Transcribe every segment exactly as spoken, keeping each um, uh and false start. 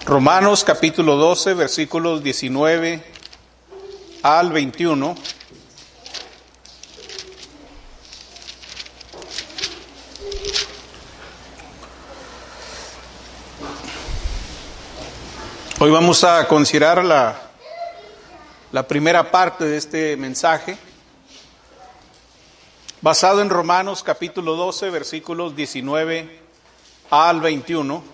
Romanos capítulo doce, versículos diecinueve al veintiuno. Hoy vamos a considerar la, la primera parte de este mensaje, basado en Romanos capítulo doce, versículos diecinueve al veintiuno.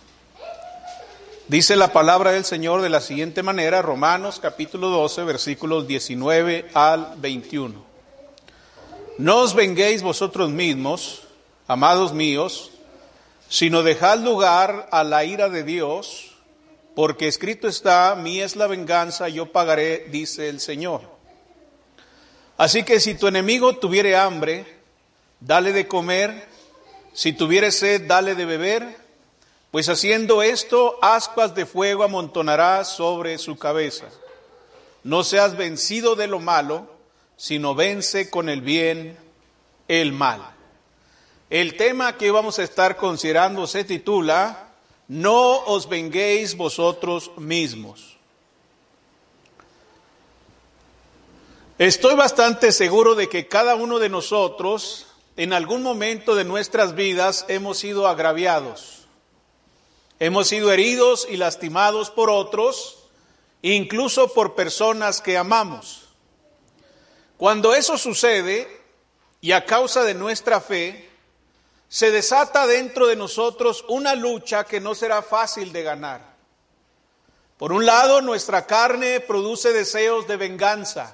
Dice la palabra del Señor de la siguiente manera, Romanos capítulo doce, versículos diecinueve al veintiuno. No os venguéis vosotros mismos, amados míos, sino dejad lugar a la ira de Dios, porque escrito está, mía es la venganza, yo pagaré, dice el Señor. Así que si tu enemigo tuviere hambre, dale de comer, si tuviere sed, dale de beber, pues haciendo esto, ascuas de fuego amontonarás sobre su cabeza. No seas vencido de lo malo, sino vence con el bien el mal. El tema que vamos a estar considerando se titula, No os venguéis vosotros mismos. Estoy bastante seguro de que cada uno de nosotros, en algún momento de nuestras vidas, hemos sido agraviados. Hemos sido heridos y lastimados por otros, incluso por personas que amamos. Cuando eso sucede, y a causa de nuestra fe, se desata dentro de nosotros una lucha que no será fácil de ganar. Por un lado, nuestra carne produce deseos de venganza.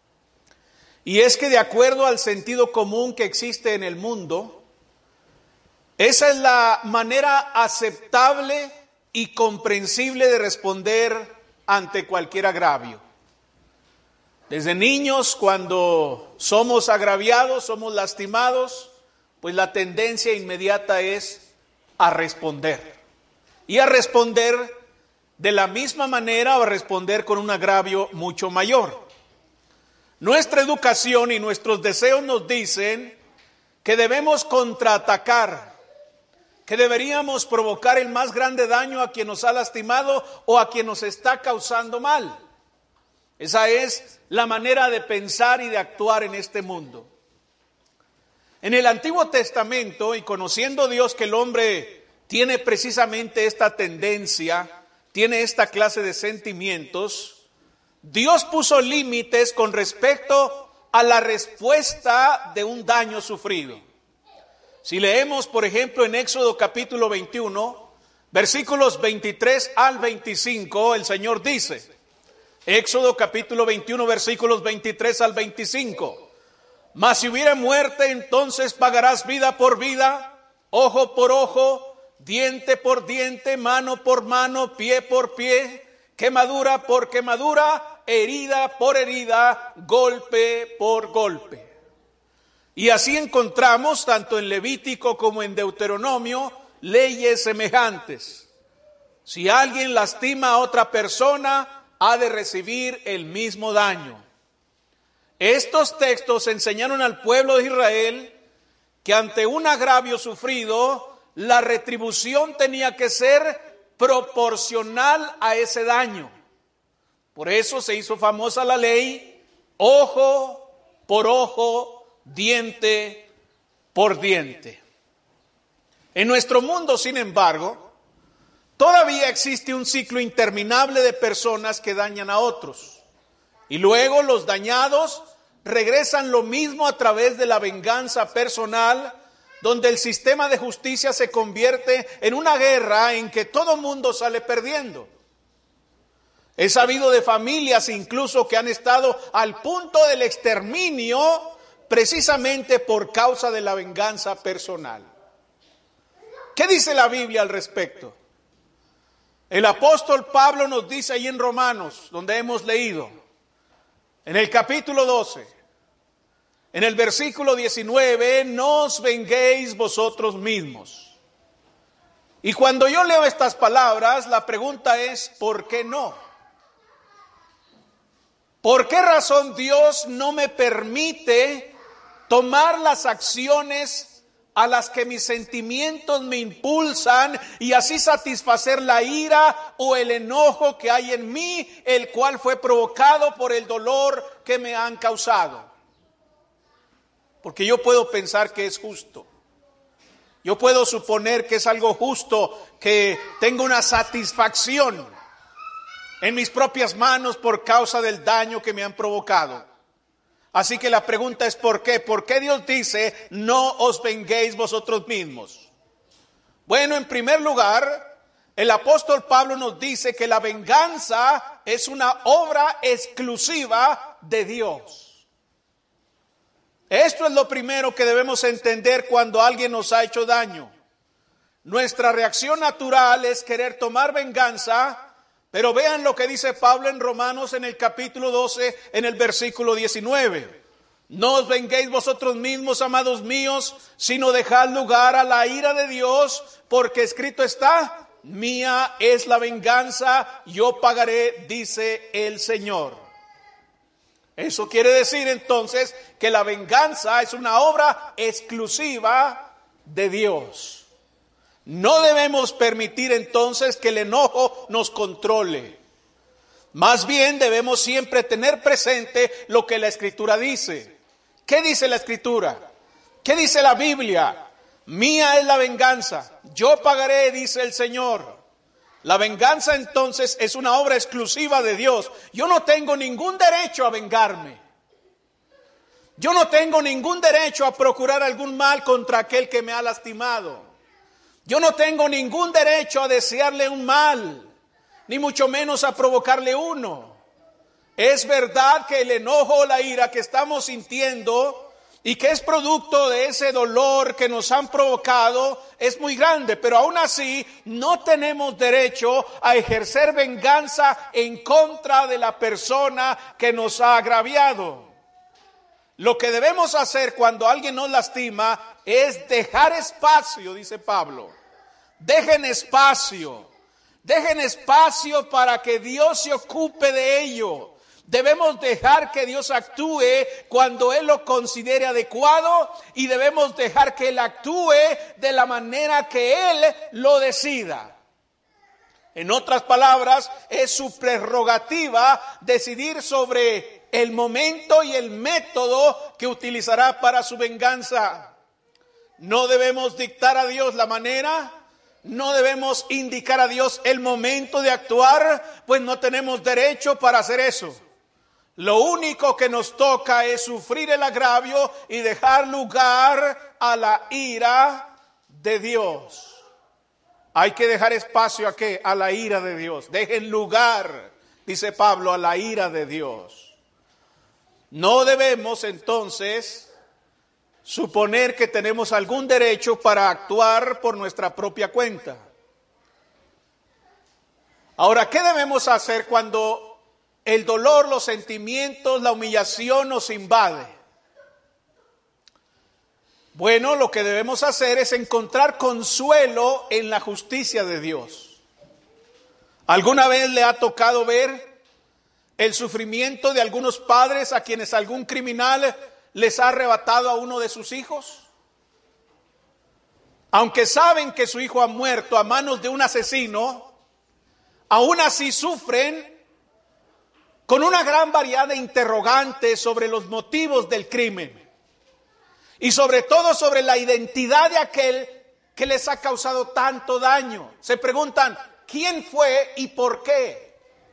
Y es que de acuerdo al sentido común que existe en el mundo, esa es la manera aceptable y comprensible de responder ante cualquier agravio. Desde niños, cuando somos agraviados, somos lastimados, pues la tendencia inmediata es a responder. Y a responder de la misma manera o a responder con un agravio mucho mayor. Nuestra educación y nuestros deseos nos dicen que debemos contraatacar, que deberíamos provocar el más grande daño a quien nos ha lastimado o a quien nos está causando mal. Esa es la manera de pensar y de actuar en este mundo. En el Antiguo Testamento, y conociendo Dios que el hombre tiene precisamente esta tendencia, tiene esta clase de sentimientos, Dios puso límites con respecto a la respuesta de un daño sufrido. Si leemos, por ejemplo, en Éxodo capítulo veintiuno, versículos veintitrés al veinticinco, el Señor dice, Éxodo capítulo veintiuno, versículos veintitrés al veinticinco, mas si hubiere muerte, entonces pagarás vida por vida, ojo por ojo, diente por diente, mano por mano, pie por pie, quemadura por quemadura, herida por herida, golpe por golpe. Y así encontramos, tanto en Levítico como en Deuteronomio, leyes semejantes. Si alguien lastima a otra persona, ha de recibir el mismo daño. Estos textos enseñaron al pueblo de Israel que ante un agravio sufrido, la retribución tenía que ser proporcional a ese daño. Por eso se hizo famosa la ley, ojo por ojo, diente por diente. En nuestro mundo, sin embargo, todavía existe un ciclo interminable de personas que dañan a otros. Y luego los dañados regresan lo mismo a través de la venganza personal, donde el sistema de justicia se convierte en una guerra en que todo mundo sale perdiendo. He sabido de familias incluso que han estado al punto del exterminio precisamente por causa de la venganza personal. ¿Qué dice la Biblia al respecto? El apóstol Pablo nos dice ahí en Romanos, donde hemos leído, en el capítulo doce, en el versículo diecinueve, no os venguéis vosotros mismos. Y cuando yo leo estas palabras, la pregunta es, ¿por qué no? ¿Por qué razón Dios no me permite tomar las acciones a las que mis sentimientos me impulsan y así satisfacer la ira o el enojo que hay en mí, el cual fue provocado por el dolor que me han causado. Porque yo puedo pensar que es justo. Yo puedo suponer que es algo justo, que tengo una satisfacción en mis propias manos por causa del daño que me han provocado. Así que la pregunta es ¿por qué? ¿Por qué Dios dice no os venguéis vosotros mismos? Bueno, en primer lugar, el apóstol Pablo nos dice que la venganza es una obra exclusiva de Dios. Esto es lo primero que debemos entender cuando alguien nos ha hecho daño. Nuestra reacción natural es querer tomar venganza. Pero vean lo que dice Pablo en Romanos en el capítulo doce, en el versículo diecinueve. No os venguéis vosotros mismos, amados míos, sino dejad lugar a la ira de Dios, porque escrito está, mía es la venganza, yo pagaré, dice el Señor. Eso quiere decir entonces que la venganza es una obra exclusiva de Dios. No debemos permitir entonces que el enojo nos controle. Más bien debemos siempre tener presente lo que la Escritura dice. ¿Qué dice la Escritura? ¿Qué dice la Biblia? Mía es la venganza, yo pagaré, dice el Señor. La venganza entonces es una obra exclusiva de Dios. Yo no tengo ningún derecho a vengarme. Yo no tengo ningún derecho a procurar algún mal contra aquel que me ha lastimado. Yo no tengo ningún derecho a desearle un mal, ni mucho menos a provocarle uno. Es verdad que el enojo o la ira que estamos sintiendo y que es producto de ese dolor que nos han provocado es muy grande, pero aún así no tenemos derecho a ejercer venganza en contra de la persona que nos ha agraviado. Lo que debemos hacer cuando alguien nos lastima es dejar espacio, dice Pablo. Dejen espacio, dejen espacio para que Dios se ocupe de ello. Debemos dejar que Dios actúe cuando Él lo considere adecuado y debemos dejar que Él actúe de la manera que Él lo decida. En otras palabras, es su prerrogativa decidir sobre el momento y el método que utilizará para su venganza. No debemos dictar a Dios la manera. No debemos indicar a Dios el momento de actuar, pues no tenemos derecho para hacer eso. Lo único que nos toca es sufrir el agravio y dejar lugar a la ira de Dios. Hay que dejar espacio a qué? A la ira de Dios. Dejen lugar, dice Pablo, a la ira de Dios. No debemos entonces suponer que tenemos algún derecho para actuar por nuestra propia cuenta. Ahora, ¿qué debemos hacer cuando el dolor, los sentimientos, la humillación nos invade? Bueno, lo que debemos hacer es encontrar consuelo en la justicia de Dios. ¿Alguna vez le ha tocado ver el sufrimiento de algunos padres a quienes algún criminal les ha arrebatado a uno de sus hijos? Aunque saben que su hijo ha muerto a manos de un asesino, aún así sufren con una gran variedad de interrogantes sobre los motivos del crimen y sobre todo sobre la identidad de aquel que les ha causado tanto daño. Se preguntan, ¿quién fue y por qué?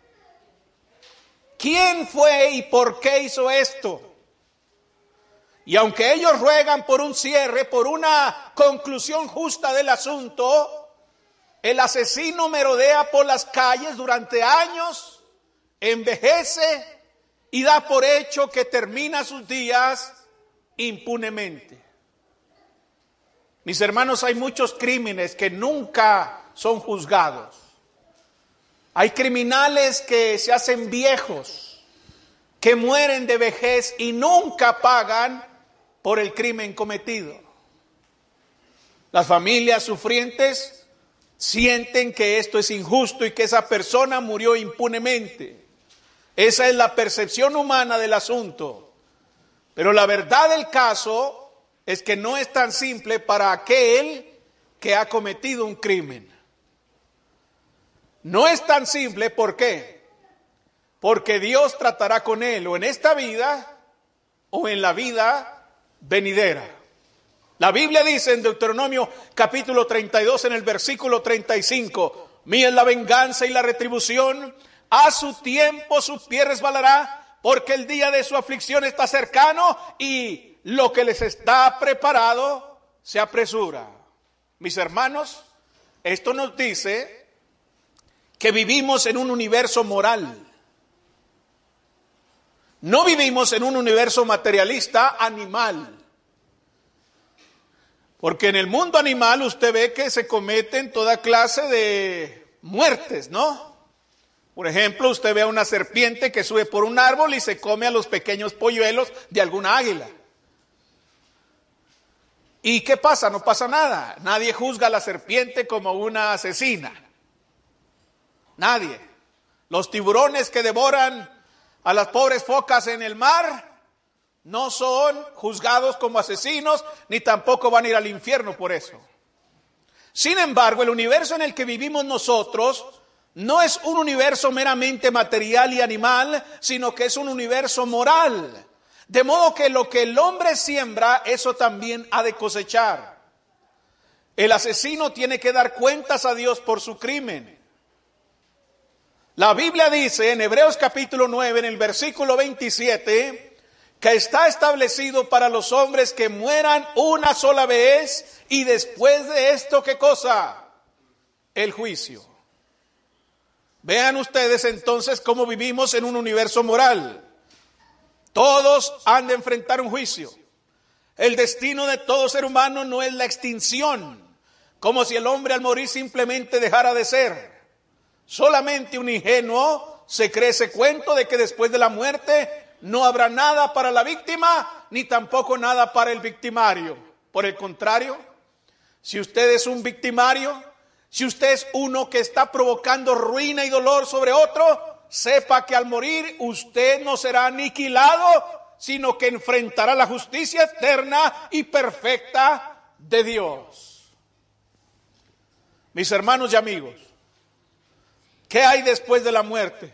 ¿Quién fue y por qué hizo esto? Y aunque ellos ruegan por un cierre, por una conclusión justa del asunto, el asesino merodea por las calles durante años, envejece y da por hecho que termina sus días impunemente. Mis hermanos, hay muchos crímenes que nunca son juzgados. Hay criminales que se hacen viejos, que mueren de vejez y nunca pagan por el crimen cometido. Las familias sufrientes sienten que esto es injusto y que esa persona murió impunemente. Esa es la percepción humana del asunto. Pero la verdad del caso es que no es tan simple para aquel que ha cometido un crimen. No es tan simple, ¿por qué? Porque Dios tratará con él o en esta vida o en la vida venidera. La Biblia dice en Deuteronomio capítulo treinta y dos en el versículo treinta y cinco, mía es la venganza y la retribución, a su tiempo su pie resbalará, porque el día de su aflicción está cercano y lo que les está preparado se apresura. Mis hermanos, esto nos dice que vivimos en un universo moral. No vivimos en un universo materialista animal. Porque en el mundo animal usted ve que se cometen toda clase de muertes, ¿no? Por ejemplo, usted ve a una serpiente que sube por un árbol y se come a los pequeños polluelos de alguna águila. ¿Y qué pasa? No pasa nada. Nadie juzga a la serpiente como una asesina. Nadie. Los tiburones que devoran a las pobres focas en el mar no son juzgados como asesinos, ni tampoco van a ir al infierno por eso. Sin embargo, el universo en el que vivimos nosotros no es un universo meramente material y animal, sino que es un universo moral. De modo que lo que el hombre siembra, eso también ha de cosechar. El asesino tiene que dar cuentas a Dios por su crimen. La Biblia dice en Hebreos capítulo nueve, en el versículo veintisiete, que está establecido para los hombres que mueran una sola vez y después de esto, ¿qué cosa? El juicio. Vean ustedes entonces cómo vivimos en un universo moral. Todos han de enfrentar un juicio. El destino de todo ser humano no es la extinción, como si el hombre al morir simplemente dejara de ser. Solamente un ingenuo se cree ese cuento de que después de la muerte no habrá nada para la víctima, ni tampoco nada para el victimario. Por el contrario, si usted es un victimario, si usted es uno que está provocando ruina y dolor sobre otro, sepa que al morir usted no será aniquilado, sino que enfrentará la justicia eterna y perfecta de Dios. Mis hermanos y amigos, ¿qué hay después de la muerte?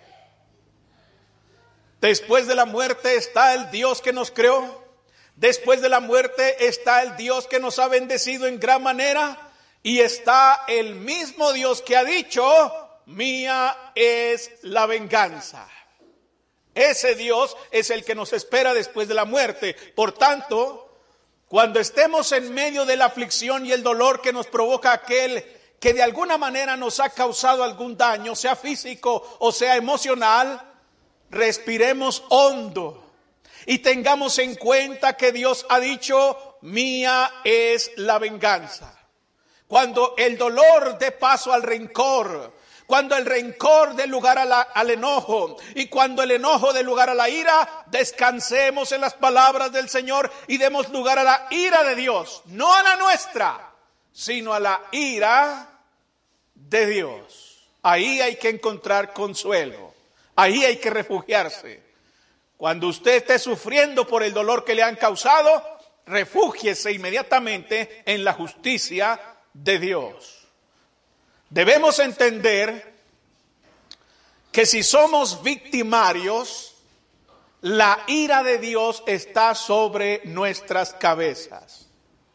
Después de la muerte está el Dios que nos creó. Después de la muerte está el Dios que nos ha bendecido en gran manera. Y está el mismo Dios que ha dicho, mía es la venganza. Ese Dios es el que nos espera después de la muerte. Por tanto, cuando estemos en medio de la aflicción y el dolor que nos provoca aquel que de alguna manera nos ha causado algún daño, sea físico o sea emocional, respiremos hondo y tengamos en cuenta que Dios ha dicho, mía es la venganza. Cuando el dolor dé paso al rencor, cuando el rencor dé lugar a la, al enojo y cuando el enojo dé lugar a la ira, descansemos en las palabras del Señor y demos lugar a la ira de Dios, no a la nuestra, sino a la ira de Dios. Ahí hay que encontrar consuelo. Ahí hay que refugiarse. Cuando usted esté sufriendo por el dolor que le han causado, refúgiese inmediatamente en la justicia de Dios. Debemos entender que si somos victimarios, la ira de Dios está sobre nuestras cabezas.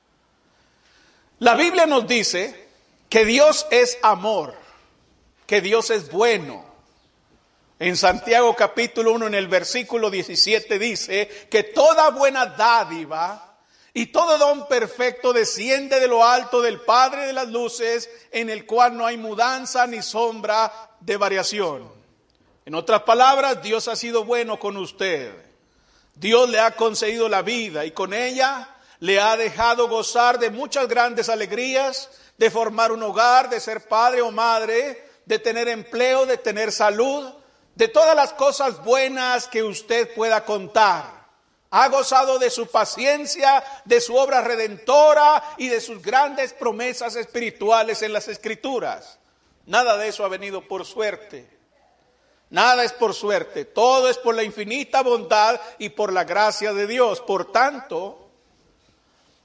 La Biblia nos dice que Dios es amor, que Dios es bueno. En Santiago capítulo uno, en el versículo diecisiete dice que toda buena dádiva y todo don perfecto desciende de lo alto del Padre de las luces, en el cual no hay mudanza ni sombra de variación. En otras palabras, Dios ha sido bueno con usted. Dios le ha concedido la vida y con ella le ha dejado gozar de muchas grandes alegrías, de formar un hogar, de ser padre o madre, de tener empleo, de tener salud, de todas las cosas buenas que usted pueda contar. Ha gozado de su paciencia, de su obra redentora y de sus grandes promesas espirituales en las Escrituras. Nada de eso ha venido por suerte. Nada es por suerte. Todo es por la infinita bondad y por la gracia de Dios. Por tanto,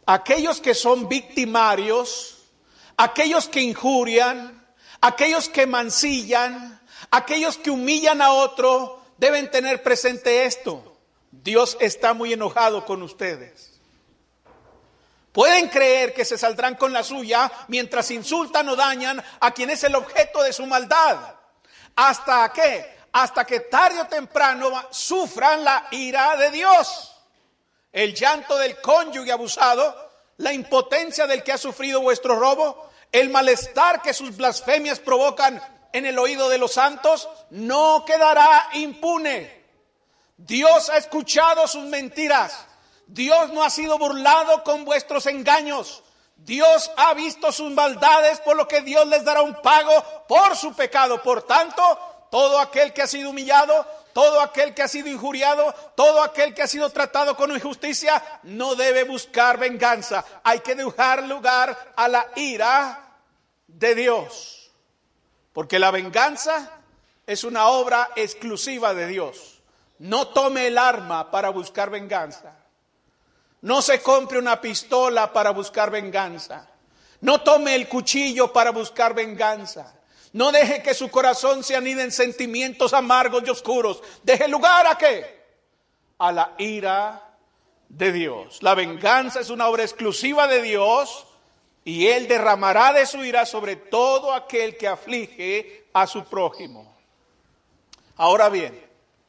aquellos que son victimarios, aquellos que injurian, aquellos que mancillan, aquellos que humillan a otro, deben tener presente esto: Dios está muy enojado con ustedes. Pueden creer que se saldrán con la suya mientras insultan o dañan a quien es el objeto de su maldad. ¿Hasta qué? Hasta que tarde o temprano sufran la ira de Dios. El llanto del cónyuge abusado, la impotencia del que ha sufrido vuestro robo, el malestar que sus blasfemias provocan en el oído de los santos, no quedará impune. Dios ha escuchado sus mentiras. Dios no ha sido burlado con vuestros engaños. Dios ha visto sus maldades, por lo que Dios les dará un pago por su pecado. Por tanto, todo aquel que ha sido humillado, todo aquel que ha sido injuriado, todo aquel que ha sido tratado con injusticia, no debe buscar venganza. Hay que dejar lugar a la ira de Dios. Porque la venganza es una obra exclusiva de Dios. No tome el arma para buscar venganza. No se compre una pistola para buscar venganza. No tome el cuchillo para buscar venganza. No deje que su corazón se anide en sentimientos amargos y oscuros. Deje lugar a ¿qué? A la ira de Dios. La venganza es una obra exclusiva de Dios y Él derramará de su ira sobre todo aquel que aflige a su prójimo. Ahora bien,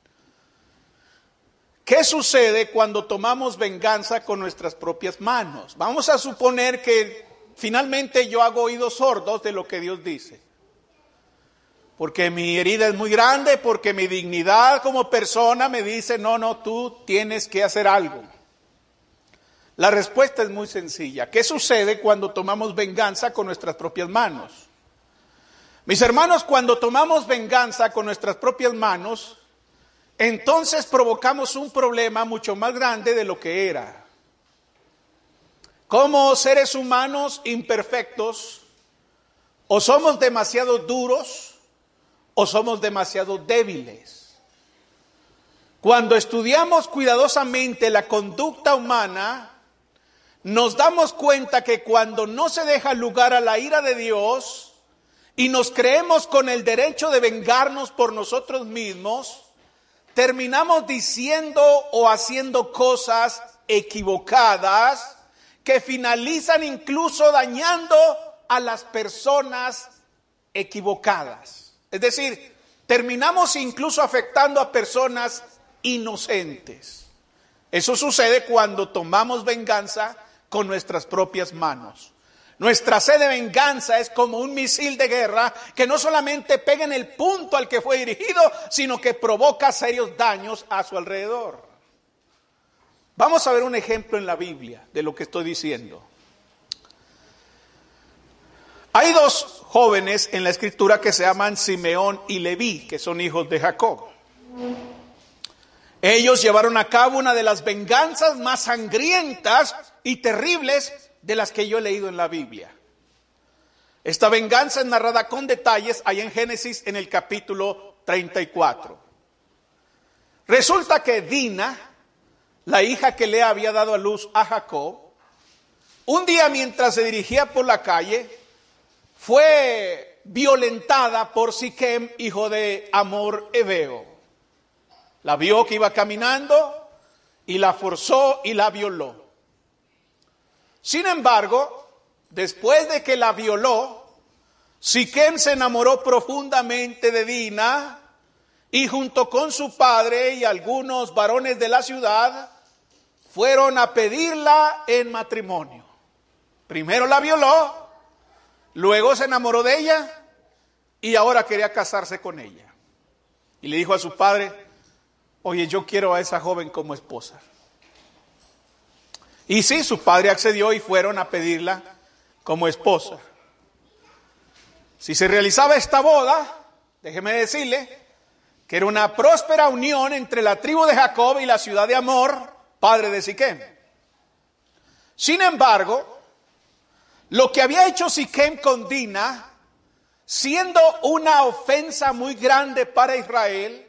¿qué sucede cuando tomamos venganza con nuestras propias manos? Vamos a suponer que finalmente yo hago oídos sordos de lo que Dios dice. Porque mi herida es muy grande, porque mi dignidad como persona me dice, no, no, tú tienes que hacer algo. La respuesta es muy sencilla. ¿Qué sucede cuando tomamos venganza con nuestras propias manos? Mis hermanos, cuando tomamos venganza con nuestras propias manos, entonces provocamos un problema mucho más grande de lo que era. Como seres humanos imperfectos, o somos demasiado duros, o somos demasiado débiles. Cuando estudiamos cuidadosamente la conducta humana, nos damos cuenta que cuando no se deja lugar a la ira de Dios y nos creemos con el derecho de vengarnos por nosotros mismos, terminamos diciendo o haciendo cosas equivocadas que finalizan incluso dañando a las personas equivocadas. Es decir, terminamos incluso afectando a personas inocentes. Eso sucede cuando tomamos venganza con nuestras propias manos. Nuestra sed de venganza es como un misil de guerra que no solamente pega en el punto al que fue dirigido, sino que provoca serios daños a su alrededor. Vamos a ver un ejemplo en la Biblia de lo que estoy diciendo. Hay dos jóvenes en la Escritura que se llaman Simeón y Leví, que son hijos de Jacob. Ellos llevaron a cabo una de las venganzas más sangrientas y terribles de las que yo he leído en la Biblia. Esta venganza es narrada con detalles ahí en Génesis en el capítulo treinta y cuatro. Resulta que Dina, la hija que le había dado a luz a Jacob, un día mientras se dirigía por la calle, fue violentada por Siquem, hijo de Hamor Heveo. La vio que iba caminando y la forzó y la violó. Sin embargo, después de que la violó, Siquem se enamoró profundamente de Dina y junto con su padre y algunos varones de la ciudad fueron a pedirla en matrimonio. Primero la violó, luego se enamoró de ella y ahora quería casarse con ella. Y le dijo a su padre, oye, yo quiero a esa joven como esposa. Y sí, su padre accedió y fueron a pedirla como esposa. Si se realizaba esta boda, déjeme decirle que era una próspera unión entre la tribu de Jacob y la ciudad de Hamor, padre de Siquem. Sin embargo, lo que había hecho Siquem con Dina, siendo una ofensa muy grande para Israel,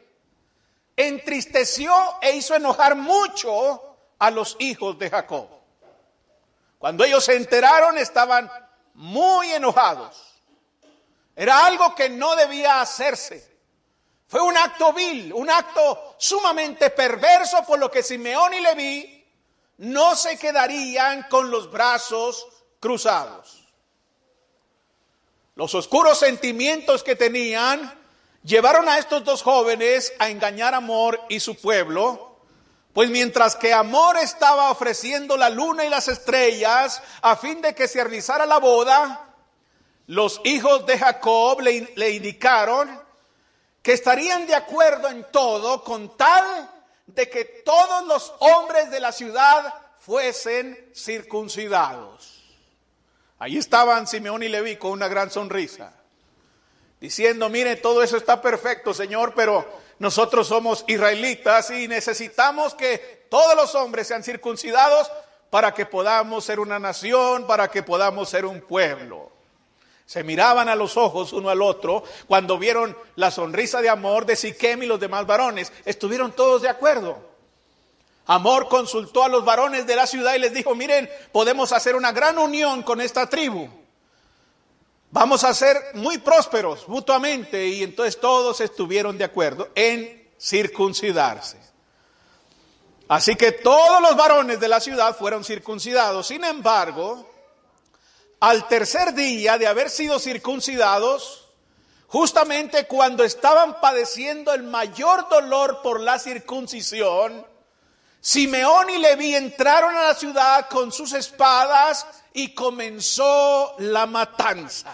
entristeció e hizo enojar mucho a los hijos de Jacob. Cuando ellos se enteraron, estaban muy enojados. Era algo que no debía hacerse. Fue un acto vil, un acto sumamente perverso, por lo que Simeón y Leví no se quedarían con los brazos cruzados. Los oscuros sentimientos que tenían llevaron a estos dos jóvenes a engañar a Amor y su pueblo, pues mientras que Amor estaba ofreciendo la luna y las estrellas a fin de que se realizara la boda, los hijos de Jacob le, le indicaron que estarían de acuerdo en todo con tal de que todos los hombres de la ciudad fuesen circuncidados. Ahí estaban Simeón y Leví con una gran sonrisa, diciendo: mire, todo eso está perfecto, Señor, pero nosotros somos israelitas y necesitamos que todos los hombres sean circuncidados para que podamos ser una nación, para que podamos ser un pueblo. Se miraban a los ojos uno al otro cuando vieron la sonrisa de Amor, de Siquem y los demás varones. Estuvieron todos de acuerdo. Amor consultó a los varones de la ciudad y les dijo: miren, podemos hacer una gran unión con esta tribu. Vamos a ser muy prósperos mutuamente. Y entonces todos estuvieron de acuerdo en circuncidarse. Así que todos los varones de la ciudad fueron circuncidados. Sin embargo, al tercer día de haber sido circuncidados, justamente cuando estaban padeciendo el mayor dolor por la circuncisión, Simeón y Leví entraron a la ciudad con sus espadas y comenzó la matanza.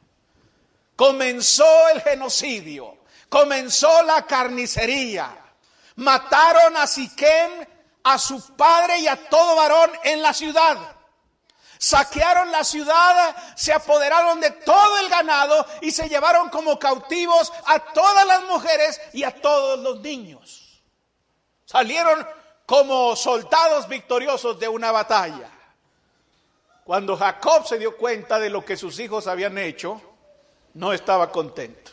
Comenzó el genocidio, comenzó la carnicería. Mataron a Siquem, a su padre y a todo varón en la ciudad. Saquearon la ciudad, se apoderaron de todo el ganado y se llevaron como cautivos a todas las mujeres y a todos los niños. Salieron como soldados victoriosos de una batalla. Cuando Jacob se dio cuenta de lo que sus hijos habían hecho, no estaba contento.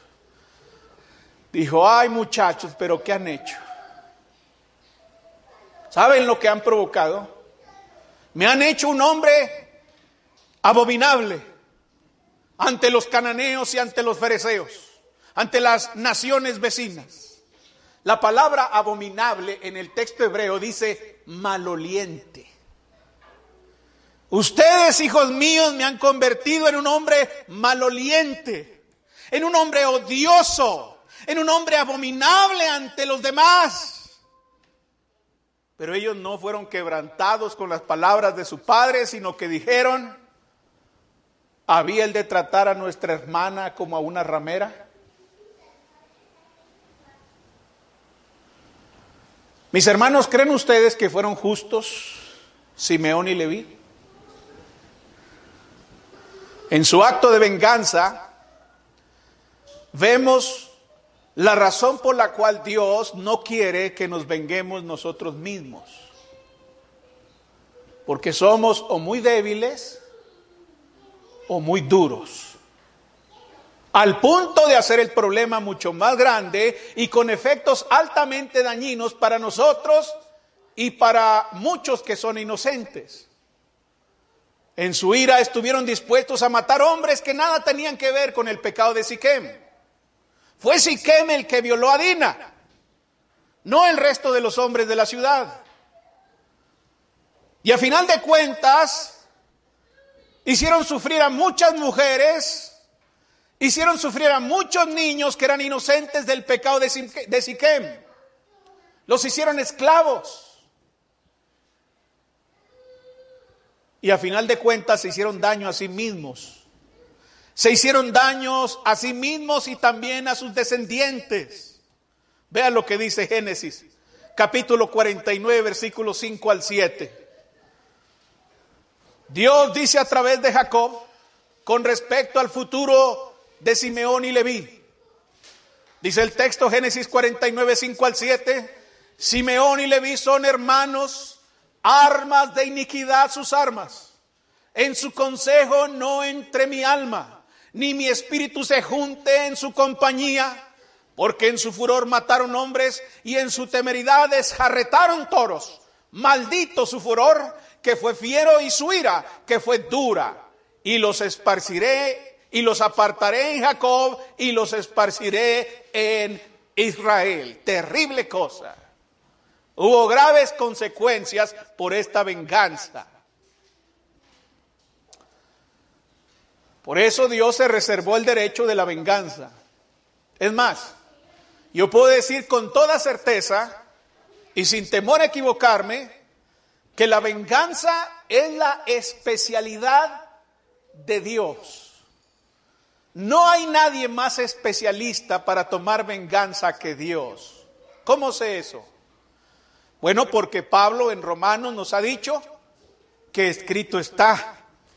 Dijo: ay, muchachos, pero ¿qué han hecho? ¿Saben lo que han provocado? Me han hecho un hombre abominable ante los cananeos y ante los fereceos, ante las naciones vecinas. La palabra abominable en el texto hebreo dice maloliente. Ustedes, hijos míos, me han convertido en un hombre maloliente, en un hombre odioso, en un hombre abominable ante los demás. Pero ellos no fueron quebrantados con las palabras de su padre, sino que dijeron: ¿había el de tratar a nuestra hermana como a una ramera? Mis hermanos, ¿creen ustedes que fueron justos Simeón y Leví? En su acto de venganza, vemos la razón por la cual Dios no quiere que nos venguemos nosotros mismos. Porque somos o muy débiles o muy duros, al punto de hacer el problema mucho más grande y con efectos altamente dañinos para nosotros y para muchos que son inocentes. En su ira estuvieron dispuestos a matar hombres que nada tenían que ver con el pecado de Siquem. Fue Siquem el que violó a Dina, no el resto de los hombres de la ciudad. Y a final de cuentas, hicieron sufrir a muchas mujeres, hicieron sufrir a muchos niños que eran inocentes del pecado de Siquem. Los hicieron esclavos. Y a final de cuentas se hicieron daño a sí mismos. Se hicieron daños a sí mismos y también a sus descendientes. Vean lo que dice Génesis, capítulo cuarenta y nueve, versículos cinco al siete. Dios dice a través de Jacob con respecto al futuro de Simeón y Leví. Dice el texto, Génesis cuarenta y nueve, cinco al siete. Simeón y Leví son hermanos, armas de iniquidad sus armas. En su consejo no entre mi alma, ni mi espíritu se junte en su compañía, porque en su furor mataron hombres y en su temeridad desjarretaron toros. Maldito su furor, que fue fiero, y su ira, que fue dura. Y los esparciré, y los apartaré en Jacob, y los esparciré en Israel. Terrible cosa. Hubo graves consecuencias por esta venganza. Por eso Dios se reservó el derecho de la venganza. Es más, yo puedo decir con toda certeza y sin temor a equivocarme, que la venganza es la especialidad de Dios. No hay nadie más especialista para tomar venganza que Dios. ¿Cómo sé eso? Bueno, porque Pablo en Romanos nos ha dicho que escrito está.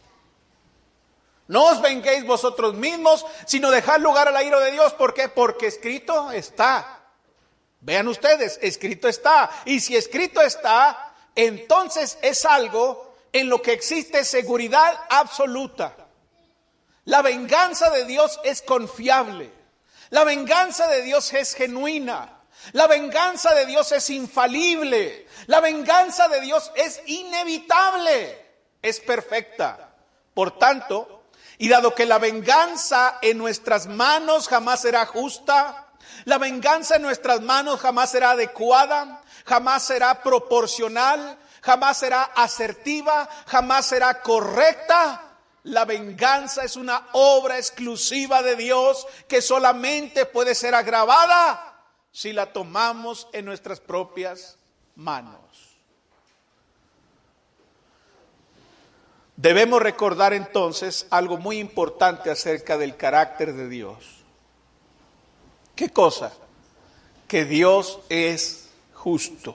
No os venguéis vosotros mismos, sino dejad lugar a la ira de Dios. ¿Por qué? Porque escrito está. Vean ustedes, escrito está. Y si escrito está, entonces es algo en lo que existe seguridad absoluta. La venganza de Dios es confiable. La venganza de Dios es genuina. La venganza de Dios es infalible. La venganza de Dios es inevitable. Es perfecta. Por tanto, y dado que la venganza en nuestras manos jamás será justa, la venganza en nuestras manos jamás será adecuada, jamás será proporcional, jamás será asertiva, jamás será correcta. La venganza es una obra exclusiva de Dios que solamente puede ser agravada si la tomamos en nuestras propias manos. Debemos recordar entonces algo muy importante acerca del carácter de Dios. ¿Qué cosa? Que Dios es justo.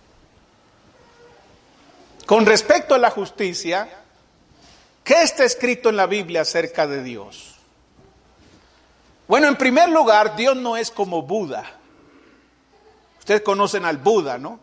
Con respecto a la justicia, ¿qué está escrito en la Biblia acerca de Dios? Bueno, en primer lugar, Dios no es como Buda. Ustedes conocen al Buda, ¿no?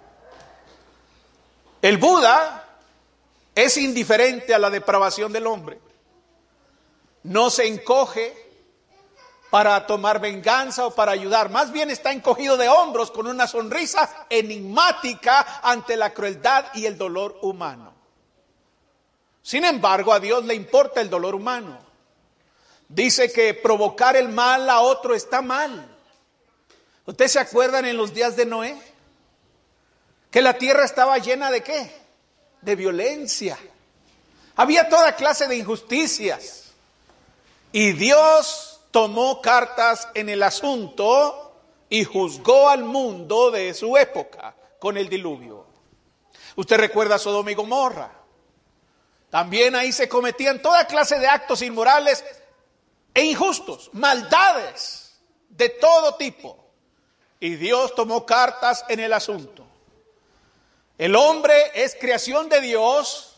El Buda es indiferente a la depravación del hombre. No se encoge para tomar venganza o para ayudar. Más bien está encogido de hombros con una sonrisa enigmática ante la crueldad y el dolor humano. Sin embargo, a Dios le importa el dolor humano. Dice que provocar el mal a otro está mal. ¿Ustedes se acuerdan en los días de Noé? Que la tierra estaba llena de ¿qué? De violencia. Había toda clase de injusticias. Y Dios tomó cartas en el asunto y juzgó al mundo de su época con el diluvio. Usted recuerda a Sodoma y Gomorra. También ahí se cometían toda clase de actos inmorales e injustos, maldades de todo tipo. Y Dios tomó cartas en el asunto. El hombre es creación de Dios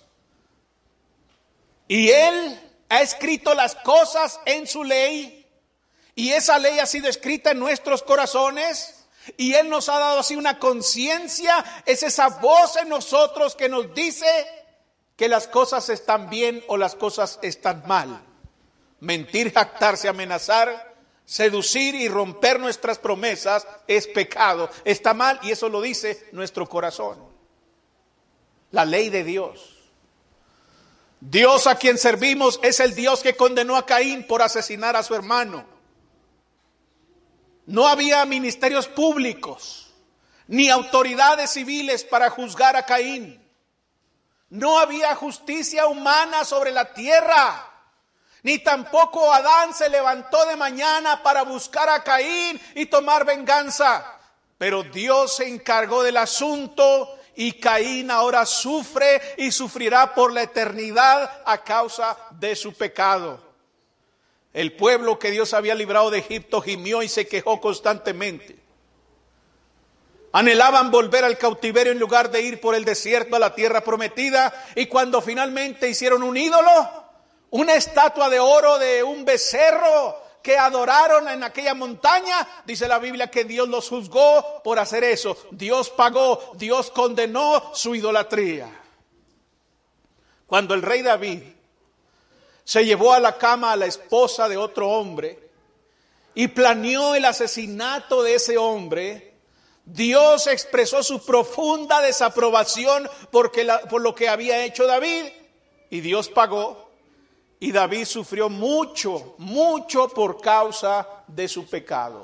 y Él ha escrito las cosas en su ley y esa ley ha sido escrita en nuestros corazones y Él nos ha dado así una conciencia. Es esa voz en nosotros que nos dice que las cosas están bien o las cosas están mal. Mentir, jactarse, amenazar, seducir y romper nuestras promesas es pecado, está mal y eso lo dice nuestro corazón. La ley de Dios. Dios a quien servimos es el Dios que condenó a Caín por asesinar a su hermano. No había ministerios públicos ni autoridades civiles para juzgar a Caín. No había justicia humana sobre la tierra. Ni tampoco Adán se levantó de mañana para buscar a Caín y tomar venganza. Pero Dios se encargó del asunto y Caín ahora sufre y sufrirá por la eternidad a causa de su pecado. El pueblo que Dios había librado de Egipto gimió y se quejó constantemente. Anhelaban volver al cautiverio en lugar de ir por el desierto a la tierra prometida. Y cuando finalmente hicieron un ídolo, una estatua de oro de un becerro que adoraron en aquella montaña, dice la Biblia que Dios los juzgó por hacer eso. Dios pagó, Dios condenó su idolatría. Cuando el rey David se llevó a la cama a la esposa de otro hombre y planeó el asesinato de ese hombre, Dios expresó su profunda desaprobación porque la, por lo que había hecho David, y Dios pagó, y David sufrió mucho, mucho por causa de su pecado.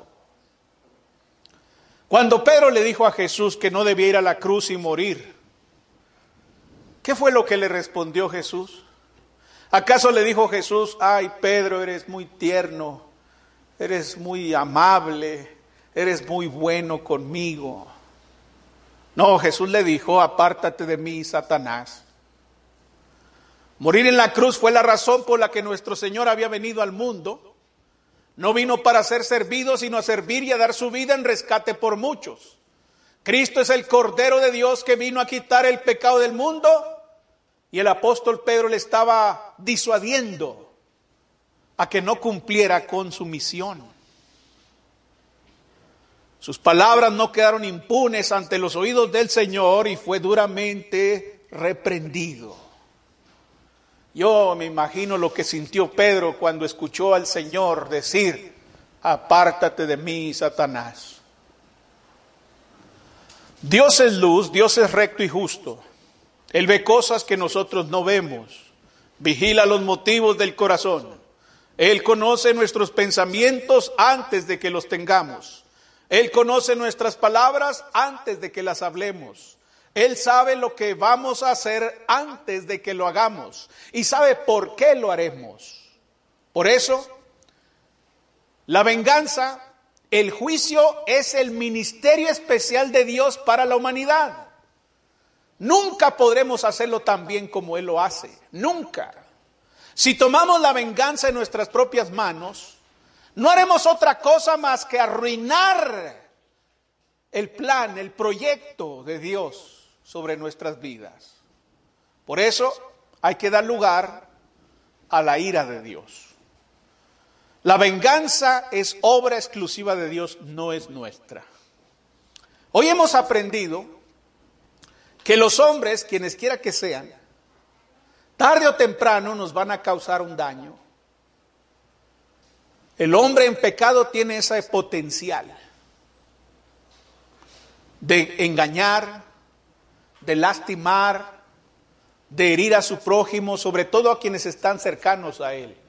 Cuando Pedro le dijo a Jesús que no debía ir a la cruz y morir, ¿qué fue lo que le respondió Jesús? ¿Acaso le dijo Jesús, ay Pedro, eres muy tierno, eres muy amable, eres muy bueno conmigo? No, Jesús le dijo, apártate de mí, Satanás. Morir en la cruz fue la razón por la que nuestro Señor había venido al mundo. No vino para ser servido, sino a servir y a dar su vida en rescate por muchos. Cristo es el Cordero de Dios que vino a quitar el pecado del mundo. Y el apóstol Pedro le estaba disuadiendo a que no cumpliera con su misión. Sus palabras no quedaron impunes ante los oídos del Señor y fue duramente reprendido. Yo me imagino lo que sintió Pedro cuando escuchó al Señor decir, apártate de mí, Satanás. Dios es luz, Dios es recto y justo. Él ve cosas que nosotros no vemos. Vigila los motivos del corazón. Él conoce nuestros pensamientos antes de que los tengamos. Él conoce nuestras palabras antes de que las hablemos. Él sabe lo que vamos a hacer antes de que lo hagamos. Y sabe por qué lo haremos. Por eso, la venganza, el juicio es el ministerio especial de Dios para la humanidad. Nunca podremos hacerlo tan bien como Él lo hace. Nunca. Si tomamos la venganza en nuestras propias manos, no haremos otra cosa más que arruinar el plan, el proyecto de Dios sobre nuestras vidas. Por eso hay que dar lugar a la ira de Dios. La venganza es obra exclusiva de Dios, no es nuestra. Hoy hemos aprendido que los hombres, quienes quiera que sean, tarde o temprano nos van a causar un daño. El hombre en pecado tiene ese potencial de engañar, de lastimar, de herir a su prójimo, sobre todo a quienes están cercanos a él.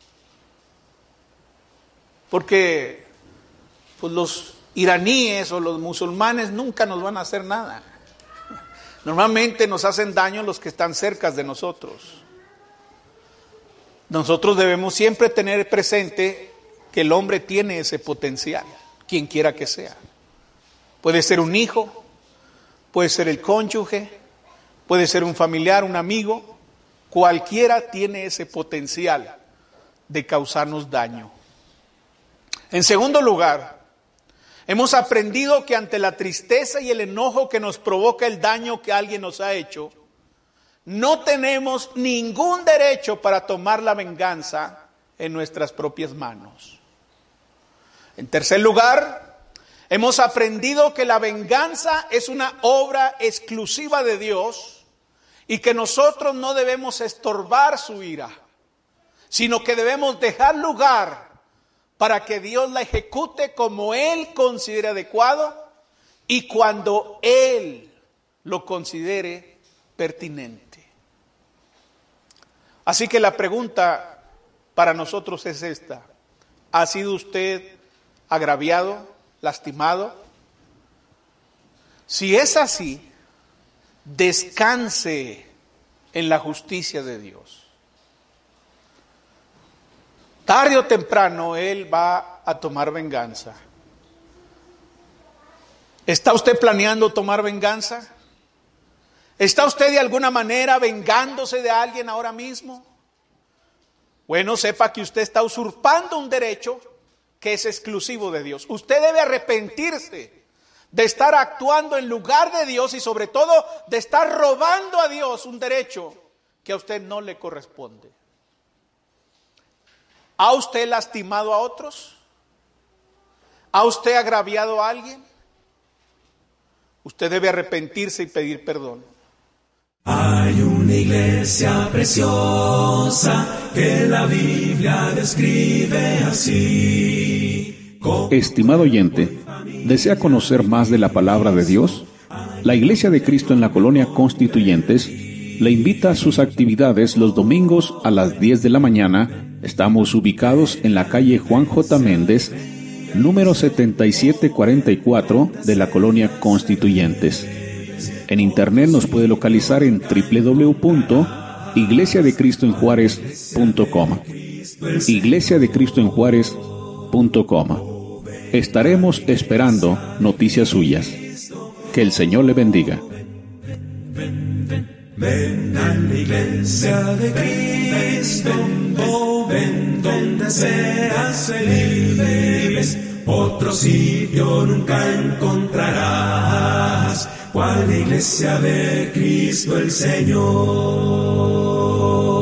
Porque pues, los iraníes o los musulmanes nunca nos van a hacer nada. Normalmente nos hacen daño los que están cerca de nosotros. Nosotros debemos siempre tener presente que el hombre tiene ese potencial, quien quiera que sea. Puede ser un hijo, puede ser el cónyuge, puede ser un familiar, un amigo. Cualquiera tiene ese potencial de causarnos daño. En segundo lugar, hemos aprendido que ante la tristeza y el enojo que nos provoca el daño que alguien nos ha hecho, no tenemos ningún derecho para tomar la venganza en nuestras propias manos. En tercer lugar, hemos aprendido que la venganza es una obra exclusiva de Dios y que nosotros no debemos estorbar su ira, sino que debemos dejar lugar para que Dios la ejecute como Él considere adecuado y cuando Él lo considere pertinente. Así que la pregunta para nosotros es esta: ¿ha sido usted agraviado, lastimado? Si es así, descanse en la justicia de Dios. Tarde o temprano Él va a tomar venganza. ¿Está usted planeando tomar venganza? ¿Está usted de alguna manera vengándose de alguien ahora mismo? Bueno, sepa que usted está usurpando un derecho que es exclusivo de Dios. Usted debe arrepentirse de estar actuando en lugar de Dios y sobre todo de estar robando a Dios un derecho que a usted no le corresponde. ¿Ha usted lastimado a otros? ¿Ha usted agraviado a alguien? Usted debe arrepentirse y pedir perdón. Hay una iglesia preciosa que la Biblia describe así. Estimado oyente, ¿Desea conocer más de la palabra de Dios? La Iglesia de Cristo en la Colonia Constituyentes le invita a sus actividades los domingos a las diez de la mañana. Estamos ubicados en la calle Juan J. Méndez, número setenta y siete cuarenta y cuatro de la Colonia Constituyentes. En internet nos puede localizar en doble u doble u doble u punto iglesia de cristo en juárez punto com. iglesia de cristo en juárez punto com. Estaremos esperando noticias suyas. Que el Señor le bendiga. Ven a la iglesia de Cristo, oh, ven donde seas feliz. Otro sitio nunca encontrarás, cual la iglesia de Cristo el Señor.